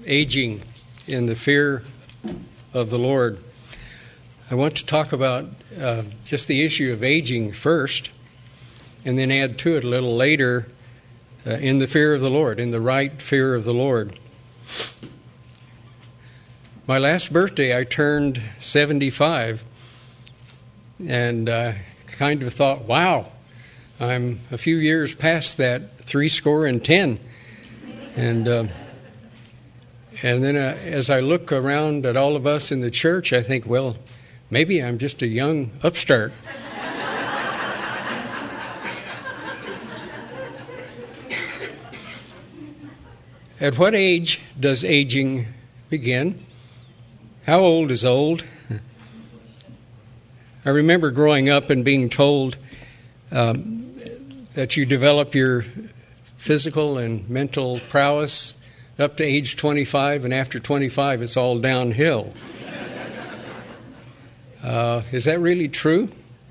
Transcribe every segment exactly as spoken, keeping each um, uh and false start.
aging in the fear of the Lord. I want to talk about uh, just the issue of aging first, and then add to it a little later uh, in the fear of the Lord, in the right fear of the Lord. My last birthday, I turned seventy-five, and uh, kind of thought, wow, I'm a few years past that three score and ten. And uh, and then uh, as I look around at all of us in the church, I think, well, maybe I'm just a young upstart. At what age does aging begin? How old is old? I remember growing up and being told um, that you develop your physical and mental prowess up to age twenty-five, and after twenty-five, it's all downhill. Uh, is that really true?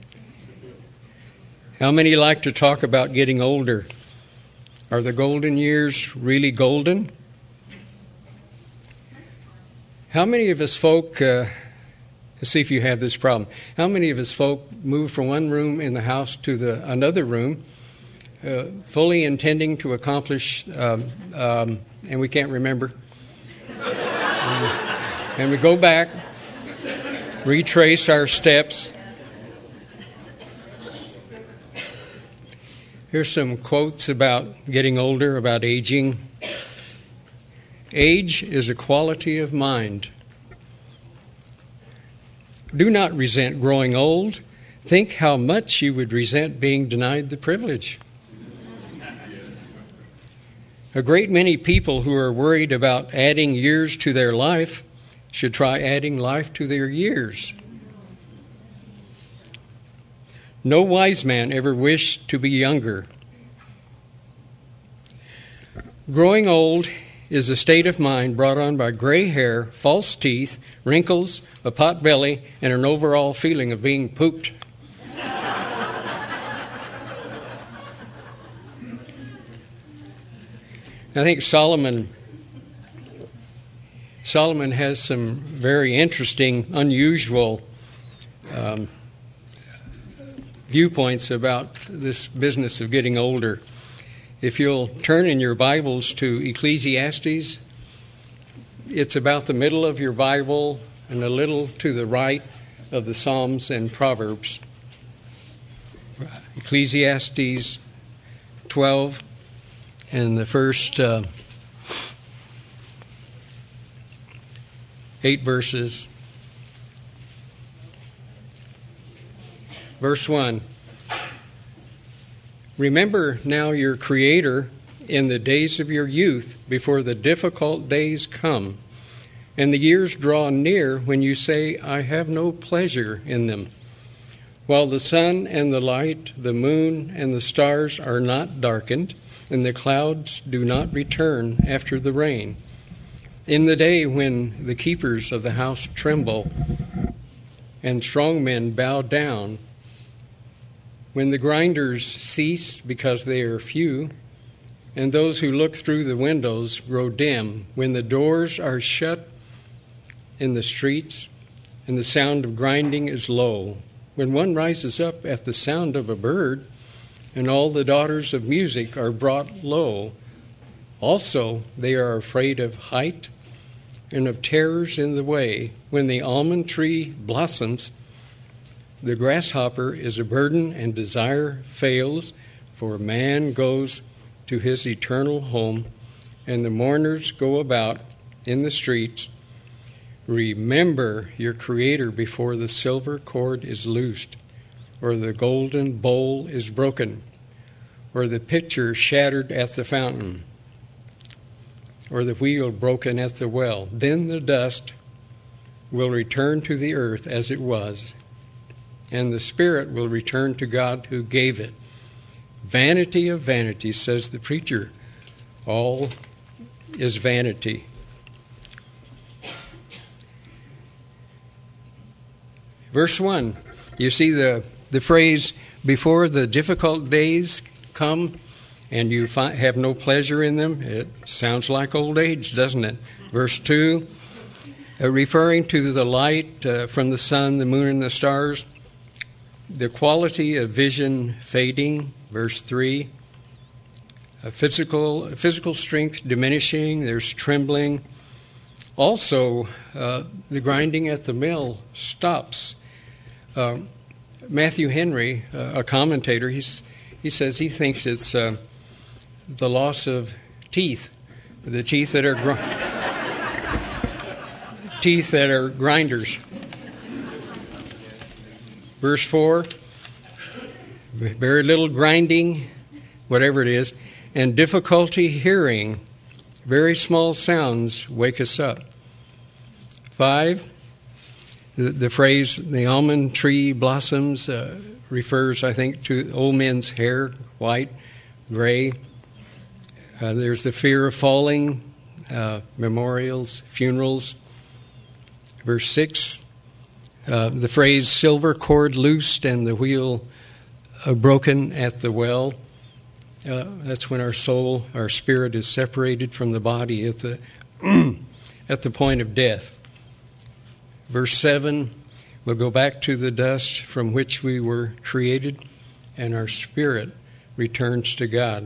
How many like to talk about getting older? Are the golden years really golden? How many of us folk, uh, let's see if you have this problem, how many of us folk move from one room in the house to the another room, uh, fully intending to accomplish, um, um, and we can't remember? um, and we go back, retrace our steps. Here's some quotes about getting older, about aging. Age is a quality of mind. Do not resent growing old. Think how much you would resent being denied the privilege. A great many people who are worried about adding years to their life should try adding life to their years. No wise man ever wished to be younger. Growing old is a state of mind brought on by gray hair, false teeth, wrinkles, a pot belly, and an overall feeling of being pooped. I think Solomon Solomon has some very interesting, unusual um, viewpoints about this business of getting older. If you'll turn in your Bibles to Ecclesiastes, it's about the middle of your Bible and a little to the right of the Psalms and Proverbs. Ecclesiastes twelve and the first uh, eight verses. Verse one. Remember now your Creator in the days of your youth, before the difficult days come, and the years draw near when you say, I have no pleasure in them. While the sun and the light, the moon and the stars are not darkened, and the clouds do not return after the rain. In the day when the keepers of the house tremble, and strong men bow down, when the grinders cease because they are few, and those who look through the windows grow dim, when the doors are shut in the streets, and the sound of grinding is low, when one rises up at the sound of a bird, and all the daughters of music are brought low. Also they are afraid of height and of terrors in the way, when the almond tree blossoms. The grasshopper is a burden, and desire fails, for man goes to his eternal home, and the mourners go about in the streets. Remember your Creator before the silver cord is loosed, or the golden bowl is broken, or the pitcher shattered at the fountain, or the wheel broken at the well. Then the dust will return to the earth as it was, and the spirit will return to God who gave it. Vanity of vanities, says the preacher. All is vanity. Verse one, you see the, the phrase, before the difficult days come and you fi- have no pleasure in them. It sounds like old age, doesn't it? Verse two, uh, referring to the light uh, from the sun, the moon, and the stars, the quality of vision fading. Verse three, uh, physical physical strength diminishing. There's trembling. Also, uh, the grinding at the mill stops. Uh, Matthew Henry, uh, a commentator, he's, he says he thinks it's uh, the loss of teeth, the teeth that are gr- teeth that are grinders. Verse four, very little grinding, whatever it is, and difficulty hearing. Very small sounds wake us up. Five, the, the phrase, the almond tree blossoms, uh, refers, I think, to old men's hair, white, gray. Uh, there's the fear of falling, uh, memorials, funerals. Verse six, uh, the phrase, silver cord loosed and the wheel uh, broken at the well. Uh, that's when our soul, our spirit is separated from the body at the at the point of death. Verse seven, we'll go back to the dust from which we were created, and our spirit returns to God.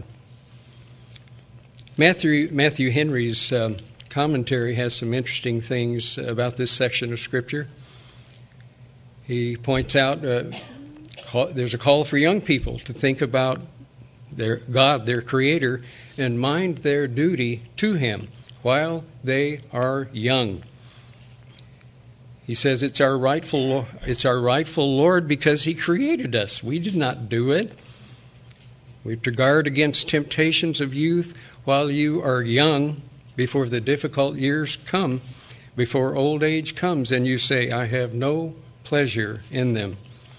Matthew, Matthew Henry's um, commentary has some interesting things about this section of Scripture. He points out uh, call, there's a call for young people to think about their God, their Creator, and mind their duty to Him while they are young. He says it's our rightful it's our rightful Lord because He created us. We did not do it. We have to guard against temptations of youth while you are young, before the difficult years come, before old age comes, and you say, I have no pleasure in them.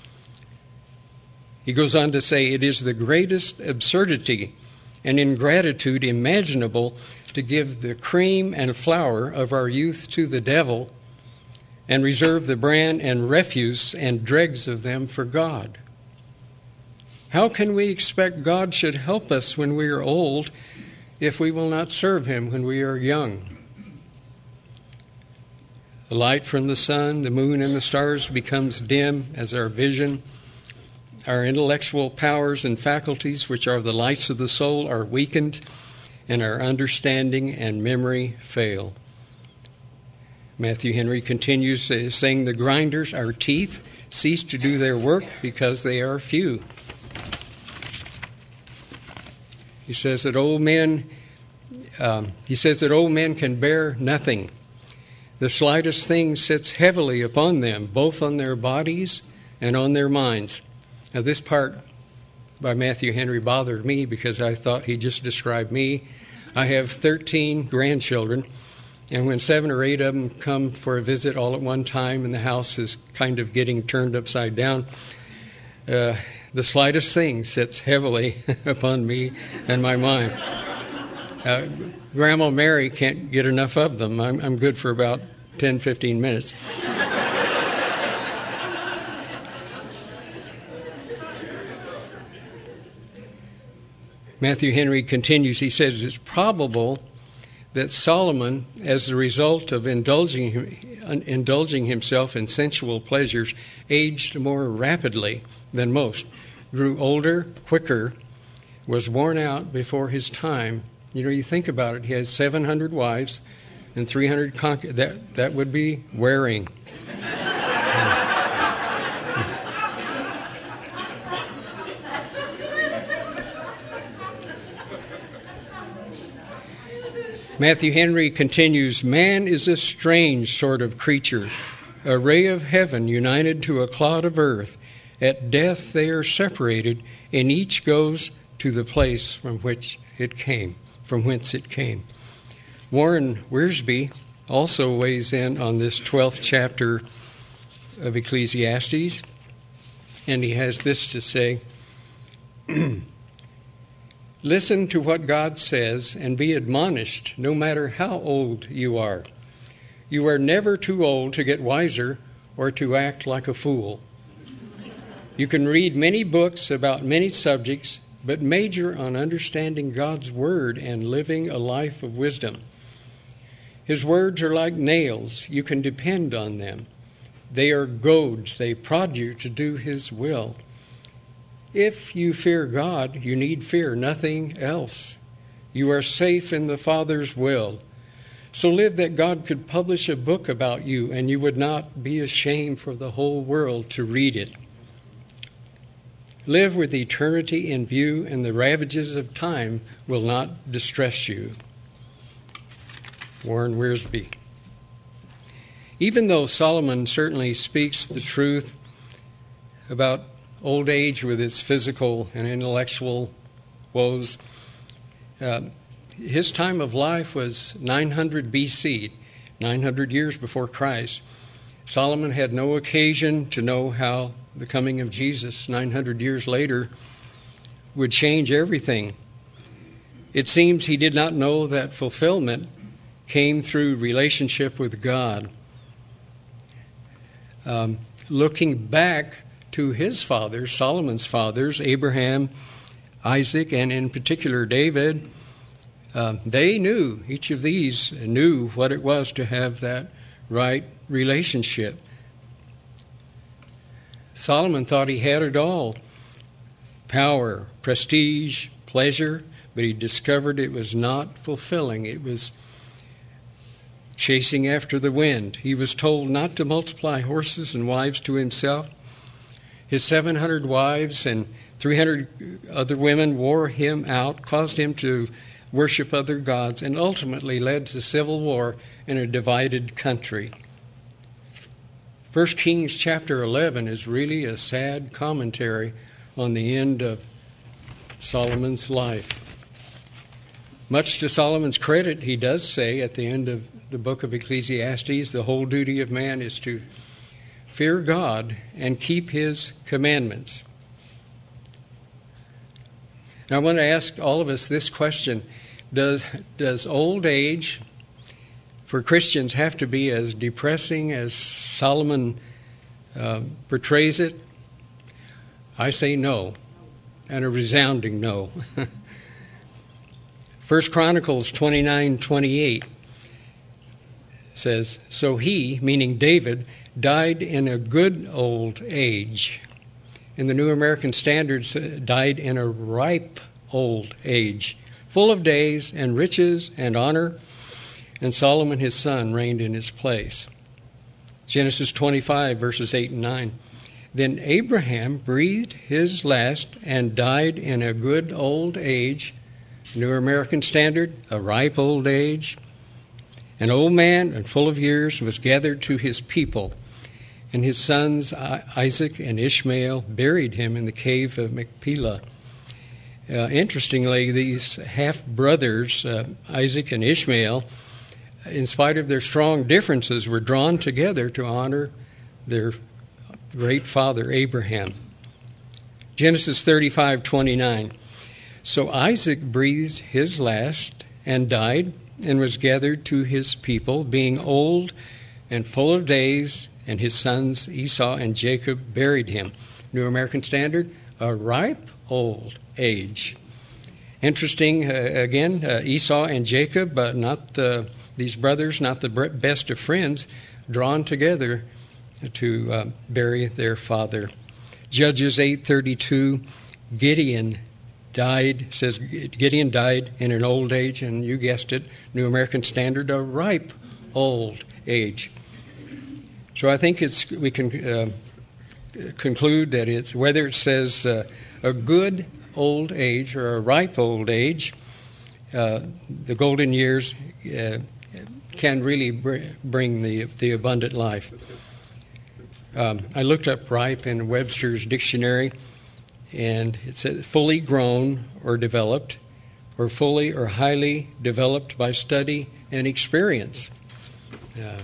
He goes on to say, it is the greatest absurdity and ingratitude imaginable to give the cream and flour of our youth to the devil and reserve the bran and refuse and dregs of them for God. How can we expect God should help us when we are old if we will not serve Him when we are young? The light from the sun, the moon, and the stars becomes dim as our vision. Our intellectual powers and faculties, which are the lights of the soul, are weakened, and our understanding and memory fail. Matthew Henry continues saying, the grinders, our teeth, cease to do their work because they are few. He says that old men, um, he says that old men can bear nothing. The slightest thing sits heavily upon them, both on their bodies and on their minds. Now, this part by Matthew Henry bothered me because I thought he just described me. I have thirteen grandchildren, and when seven or eight of them come for a visit all at one time and the house is kind of getting turned upside down, uh, the slightest thing sits heavily upon me and my mind. Uh, Grandma Mary can't get enough of them. I'm, I'm good for about ten, fifteen minutes. Matthew Henry continues, he says, it's probable that Solomon, as a result of indulging, indulging himself in sensual pleasures, aged more rapidly than most, grew older, quicker, was worn out before his time. You know, you think about it, he had seven hundred wives and three hundred concubines. That, that would be wearing. Matthew Henry continues, man is a strange sort of creature, a ray of heaven united to a clod of earth. At death they are separated, and each goes to the place from which it came, from whence it came. Warren Wiersbe also weighs in on this twelfth chapter of Ecclesiastes, and he has this to say, listen to what God says and be admonished, no matter how old you are. You are never too old to get wiser or to act like a fool. You can read many books about many subjects, but major on understanding God's Word and living a life of wisdom. His words are like nails. You can depend on them. They are goads. They prod you to do His will. If you fear God, you need fear nothing else. You are safe in the Father's will. So live that God could publish a book about you and you would not be ashamed for the whole world to read it. Live with eternity in view, and the ravages of time will not distress you. Warren Wiersbe. Even though Solomon certainly speaks the truth about old age with its physical and intellectual woes, uh, his time of life was nine hundred B C, nine hundred years before Christ. Solomon had no occasion to know how the coming of Jesus nine hundred years later would change everything. It seems he did not know that fulfillment came through relationship with God. Um, looking back to his fathers, Solomon's fathers, Abraham, Isaac, and in particular David, uh, they knew, each of these knew what it was to have that right relationship. Solomon thought he had it all: power, prestige, pleasure, but he discovered it was not fulfilling. It was chasing after the wind. He was told not to multiply horses and wives to himself. His seven hundred wives and three hundred other women wore him out, caused him to worship other gods, and ultimately led to civil war in a divided country. First Kings chapter eleven is really a sad commentary on the end of Solomon's life. Much to Solomon's credit, he does say at the end of the book of Ecclesiastes, the whole duty of man is to fear God and keep His commandments. Now, I want to ask all of us this question. Does, does old age for Christians have to be as depressing as Solomon uh, portrays it? I say no, and a resounding no. First Chronicles twenty-nine twenty-eight says, "So he," meaning David, "died in a good old age." In the New American Standard, died in a ripe old age, full of days and riches and honor, and Solomon his son reigned in his place. Genesis twenty-five, verses eight and nine. "Then Abraham breathed his last and died in a good old age," New American Standard, "a ripe old age. An old man and full of years was gathered to his people, and his sons Isaac and Ishmael buried him in the cave of Machpelah." Uh, interestingly, these half-brothers, uh, Isaac and Ishmael, in spite of their strong differences, were drawn together to honor their great father Abraham. Genesis thirty-five twenty-nine. "So Isaac breathed his last and died, and was gathered to his people, being old and full of days, and his sons Esau and Jacob buried him." New American Standard, "a ripe old age." Interesting, uh, again, uh, Esau and Jacob, but not the, these brothers, not the best of friends, drawn together to uh, bury their father. Judges eight thirty-two, Gideon died, says Gideon died in an old age, and you guessed it, New American Standard, a ripe old age. So I think it's we can uh, conclude that it's whether it says uh, a good old age or a ripe old age, uh, the golden years uh, can really br- bring the the abundant life. Um, I looked up ripe in Webster's dictionary, and it said fully grown or developed, or fully or highly developed by study and experience. Uh,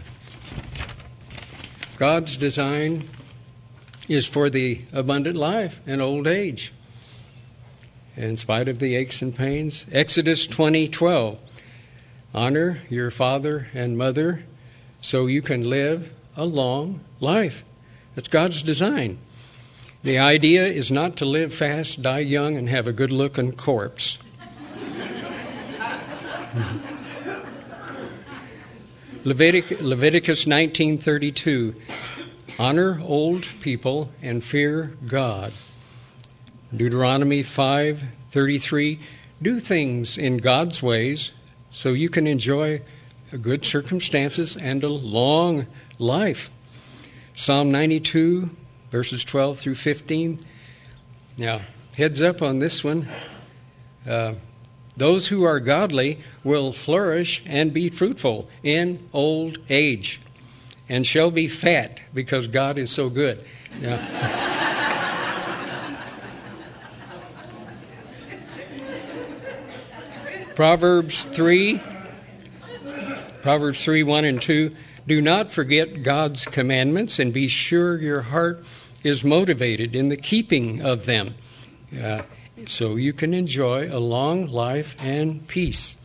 God's design is for the abundant life and old age, in spite of the aches and pains. Exodus twenty twelve, "Honor your father and mother so you can live a long life." That's God's design. The idea is not to live fast, die young, and have a good-looking corpse. Levitic, Leviticus nineteen thirty-two, honor old people and fear God. Deuteronomy five thirty-three, do things in God's ways so you can enjoy good circumstances and a long life. Psalm ninety-two, verses twelve through fifteen. Now, heads up on this one. Uh, Those who are godly will flourish and be fruitful in old age and shall be fat because God is so good. Now, Proverbs three, Proverbs three, one and two, do not forget God's commandments and be sure your heart is motivated in the keeping of them. Uh, So you can enjoy a long life and peace.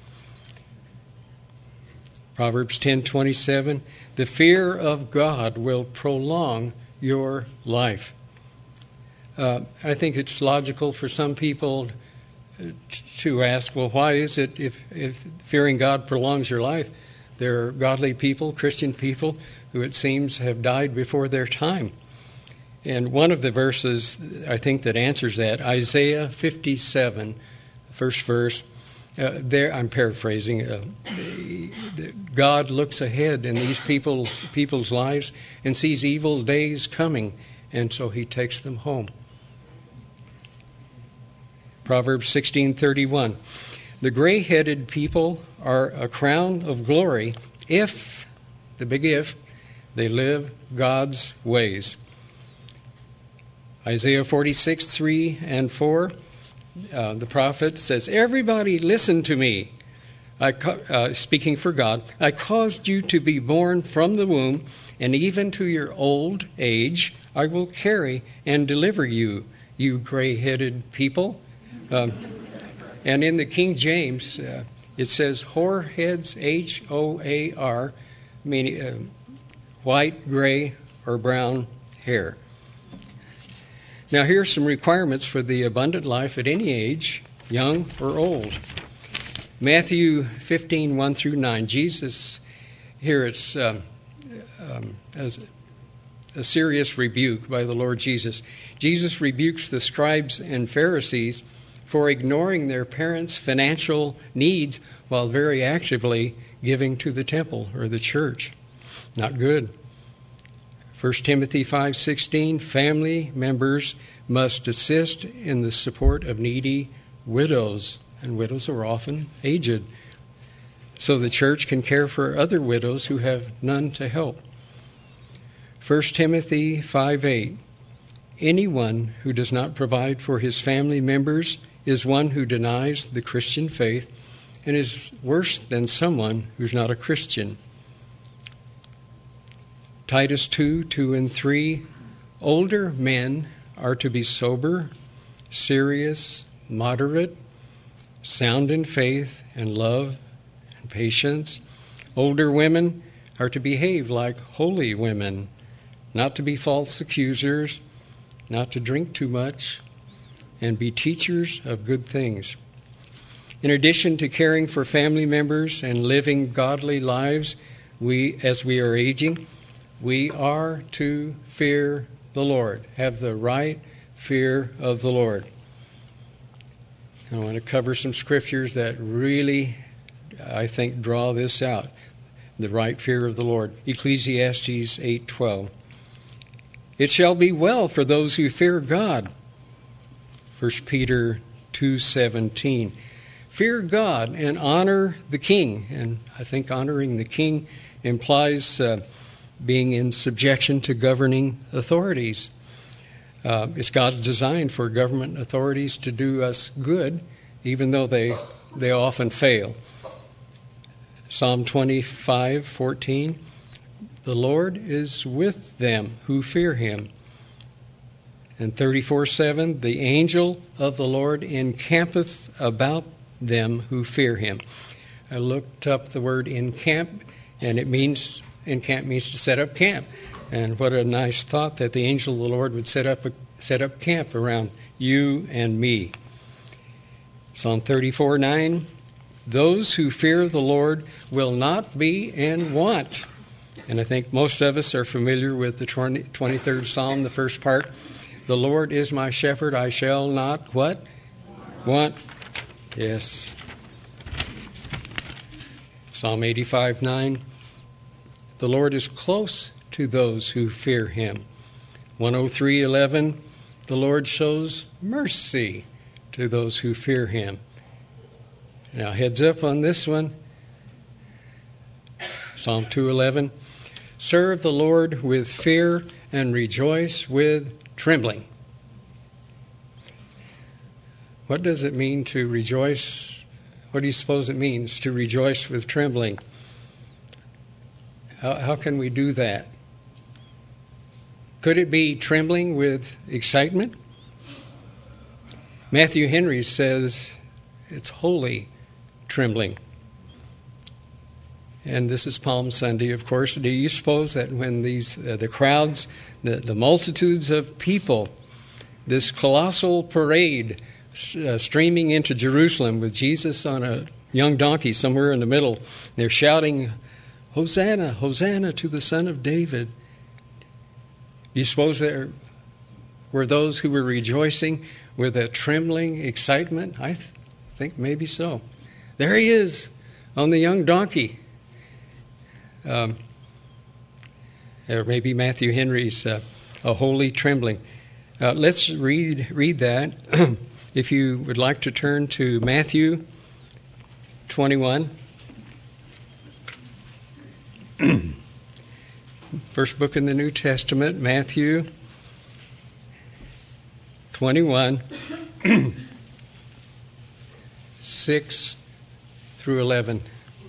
Proverbs ten twenty-seven, the fear of God will prolong your life. Uh, I think it's logical for some people to ask, well, why is it if, if fearing God prolongs your life? There are godly people, Christian people, who it seems have died before their time. And one of the verses, I think, that answers that, Isaiah fifty-seven, first verse, uh, there, I'm paraphrasing, uh, God looks ahead in these people's, people's lives and sees evil days coming, and so he takes them home. Proverbs sixteen thirty-one, the gray-headed people are a crown of glory if, the big if, they live God's ways. Isaiah forty-six, three and four, uh, the prophet says, everybody listen to me. I, uh, speaking for God, I caused you to be born from the womb, and even to your old age I will carry and deliver you, you gray-headed people. Um, and in the King James, uh, it says hoarheads, H O A R, meaning uh, white, gray, or brown hair. Now, here are some requirements for the abundant life at any age, young or old. Matthew fifteen, one through nine. Jesus, here it's um, um, as a serious rebuke by the Lord Jesus. Jesus rebukes the scribes and Pharisees for ignoring their parents' financial needs while very actively giving to the temple or the church. Not good. First Timothy five sixteen, family members must assist in the support of needy widows, and widows are often aged, so the church can care for other widows who have none to help. First Timothy five eight, anyone who does not provide for his family members is one who denies the Christian faith and is worse than someone who's not a Christian. Titus two, two and three, older men are to be sober, serious, moderate, sound in faith and love and patience. Older women are to behave like holy women, not to be false accusers, not to drink too much, and be teachers of good things. In addition to caring for family members and living godly lives, we, as we are aging, we are to fear the Lord, have the right fear of the Lord. I want to cover some scriptures that really, I think, draw this out, the right fear of the Lord. Ecclesiastes eight twelve. It shall be well for those who fear God. First Peter two seventeen. Fear God and honor the king. And I think honoring the king implies uh, being in subjection to governing authorities. Uh, it's God's design for government authorities to do us good, even though they they often fail. Psalm twenty-five fourteen, the Lord is with them who fear him. And thirty-four seven, the angel of the Lord encampeth about them who fear him. I looked up the word encamp, and it means, encamp means to set up camp. And what a nice thought that the angel of the Lord would set up a, set up camp around you and me. Psalm thirty-four nine, those who fear the Lord will not be in want. And I think most of us are familiar with the twenty-third Psalm, the first part. The Lord is my shepherd, I shall not, what? Want. Yes. Psalm eighty-five nine, the Lord is close to those who fear him. one oh three eleven, the Lord shows mercy to those who fear him. Now, heads up on this one. Psalm two eleven, serve the Lord with fear and rejoice with trembling. What does it mean to rejoice? What do you suppose it means to rejoice with trembling? How, how can we do that? Could it be trembling with excitement? Matthew Henry says it's holy trembling. And this is Palm Sunday, of course. Do you suppose that when these uh, the crowds, the, the multitudes of people, this colossal parade uh, streaming into Jerusalem with Jesus on a young donkey somewhere in the middle, they're shouting, Hosanna, Hosanna to the Son of David. Do you suppose there were those who were rejoicing with a trembling excitement? I th- think maybe so. There he is on the young donkey. Um, or maybe Matthew Henry's uh, a holy trembling. Uh, let's read read that. If you would like to turn to Matthew twenty-one. First book in the New Testament, Matthew twenty-one, six through eleven.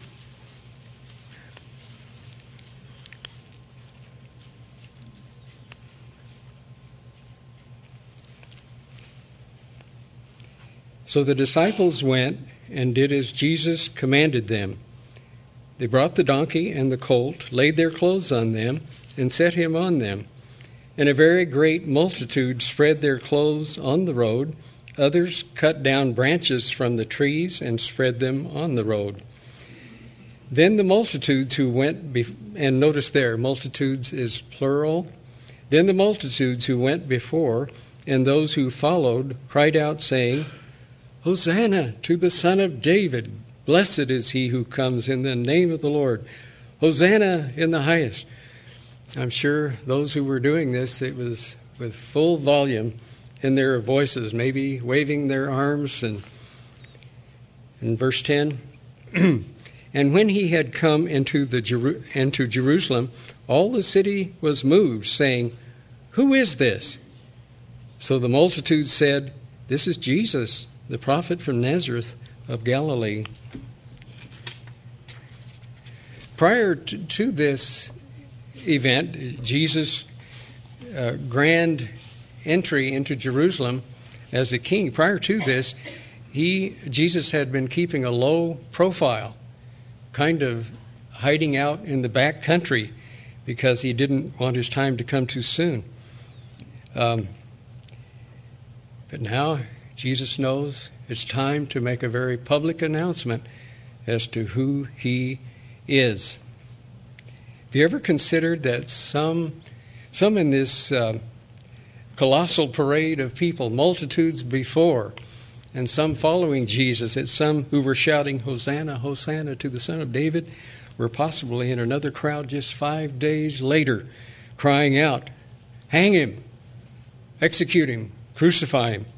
So the disciples went and did as Jesus commanded them. They brought the donkey and the colt, laid their clothes on them, and set him on them. And a very great multitude spread their clothes on the road. Others cut down branches from the trees and spread them on the road. Then the multitudes who went, be- and notice there, multitudes is plural. Then the multitudes who went before and those who followed cried out, saying, Hosanna to the Son of David. Blessed is he who comes in the name of the Lord. Hosanna in the highest. I'm sure those who were doing this, it was with full volume in their voices, maybe waving their arms. And in verse ten, and when he had come into the Jeru- into Jerusalem, all the city was moved, saying, Who is this? So the multitude said, This is Jesus, the prophet from Nazareth of Galilee. Prior to, to this event, Jesus' uh, grand entry into Jerusalem as a king, prior to this, he Jesus had been keeping a low profile, kind of hiding out in the back country because he didn't want his time to come too soon. Um, but now Jesus knows it's time to make a very public announcement as to who he is. Have you ever considered that some, some in this uh, colossal parade of people, multitudes before, and some following Jesus, that some who were shouting, Hosanna, Hosanna to the Son of David, were possibly in another crowd just five days later, crying out, hang him, execute him, crucify him.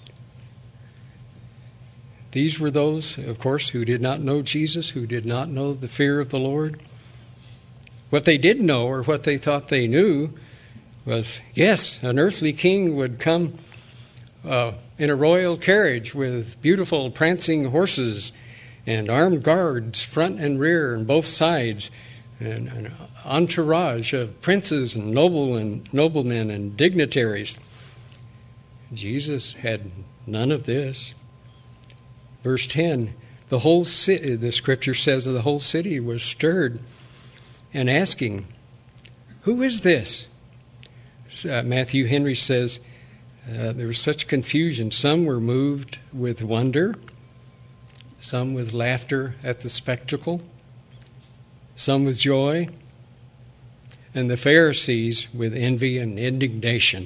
These were those, of course, who did not know Jesus, who did not know the fear of the Lord. What they did know, or what they thought they knew, was, yes, an earthly king would come uh, in a royal carriage with beautiful prancing horses and armed guards front and rear and both sides, and an entourage of princes and noblemen, noblemen and dignitaries. Jesus had none of this. Verse ten, the whole city, the scripture says that the whole city was stirred and asking, Who is this? Uh, Matthew Henry says, uh, there was such confusion. Some were moved with wonder, some with laughter at the spectacle, some with joy, and the Pharisees with envy and indignation.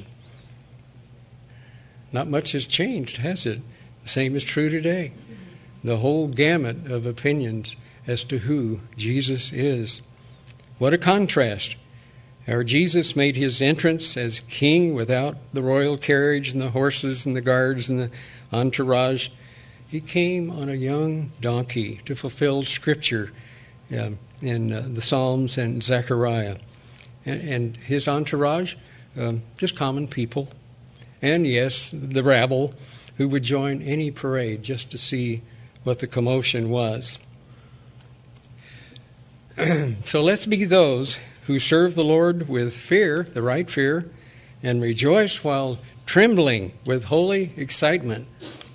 Not much has changed, has it? The same is true today. The whole gamut of opinions as to who Jesus is. What a contrast. Our Jesus made his entrance as king without the royal carriage and the horses and the guards and the entourage. He came on a young donkey to fulfill Scripture uh, in uh, the Psalms and Zechariah. And, and his entourage, um, just common people. And yes, the rabble who would join any parade just to see what the commotion was. So let's be those who serve the Lord with fear, the right fear, and rejoice while trembling with holy excitement.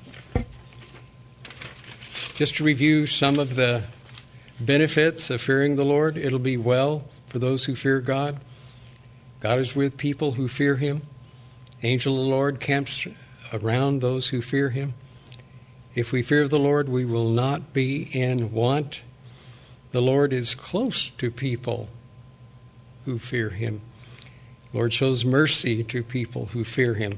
Just to review some of the benefits of fearing the Lord, it'll be well for those who fear God. God is with people who fear him. Angel of the Lord camps around those who fear him. If we fear the Lord, we will not be in want. The Lord is close to people who fear him. The Lord shows mercy to people who fear him.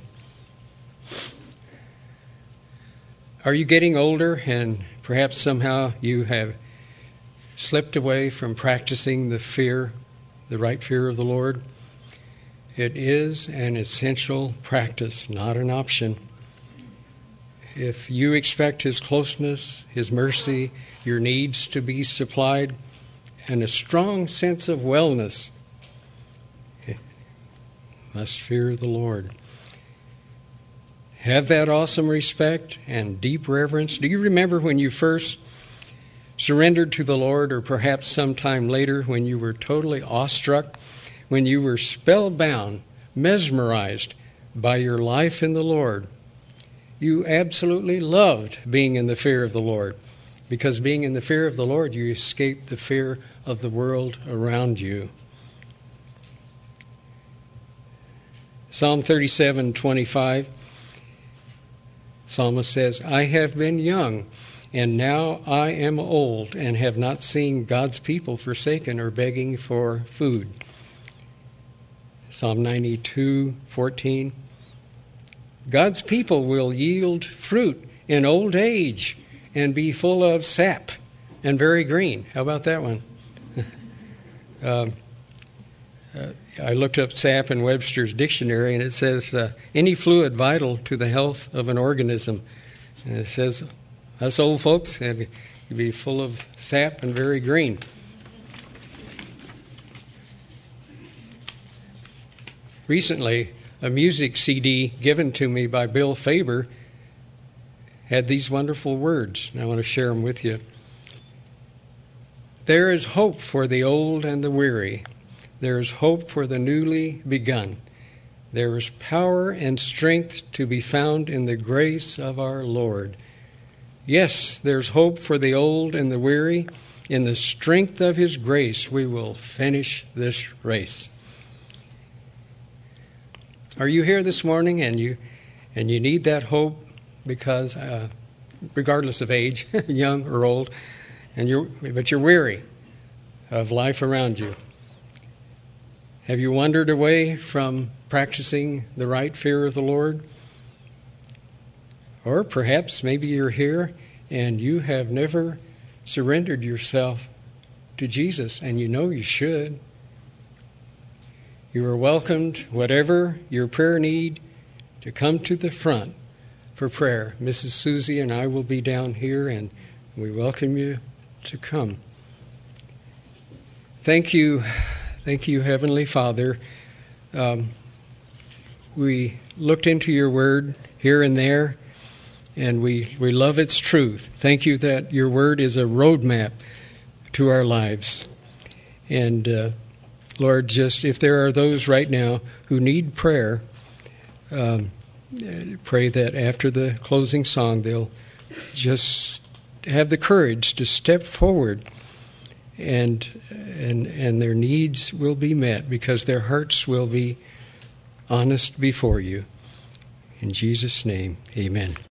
Are you getting older and perhaps somehow you have slipped away from practicing the fear, the right fear of the Lord? It is an essential practice, not an option. If you expect his closeness, his mercy, your needs to be supplied, and a strong sense of wellness, you must fear the Lord. Have that awesome respect and deep reverence. Do you remember when you first surrendered to the Lord, or perhaps sometime later when you were totally awestruck, when you were spellbound, mesmerized by your life in the Lord? You absolutely loved being in the fear of the Lord, because being in the fear of the Lord, you escape the fear of the world around you. Psalm thirty-seven twenty-five, Psalmist says, I have been young, and now I am old, and have not seen God's people forsaken or begging for food. Psalm ninety-two fourteen, God's people will yield fruit in old age and be full of sap and very green. How about that one? um, uh, I looked up sap in Webster's dictionary, and it says uh, any fluid vital to the health of an organism. And it says us old folks have to be full of sap and very green. Recently, a music C D given to me by Bill Faber had these wonderful words, and I want to share them with you. There is hope for the old and the weary. There is hope for the newly begun. There is power and strength to be found in the grace of our Lord. Yes, there's hope for the old and the weary. In the strength of his grace, we will finish this race. Are you here this morning and you and you need that hope because, uh, regardless of age, young or old, and you're but you're weary of life around you? Have you wandered away from practicing the right fear of the Lord? Or perhaps maybe you're here and you have never surrendered yourself to Jesus, and you know you should. You are welcomed, whatever your prayer need, to come to the front for prayer. Missus Susie and I will be down here, and we welcome you to come. Thank you, thank you, Heavenly Father. Um, we looked into your word here and there, and we, we love its truth. Thank you that your word is a roadmap to our lives. And uh, Lord, just if there are those right now who need prayer, um, pray that after the closing song, they'll just have the courage to step forward and and and their needs will be met because their hearts will be honest before you. In Jesus' name, amen.